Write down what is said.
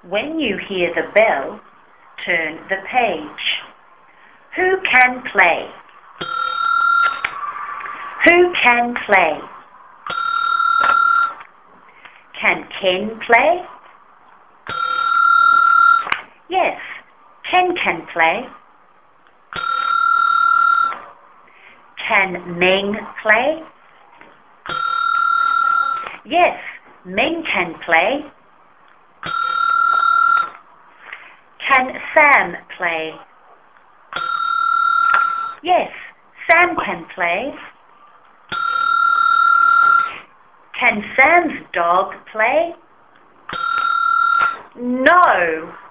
When you hear the bell, turn the page. Who can play? Who can play? Can Ken play? Yes, Ken can play. Can Meng play? Yes, Meng can play. Can Sam play? Yes, Sam can play. Can Sam's dog play? No.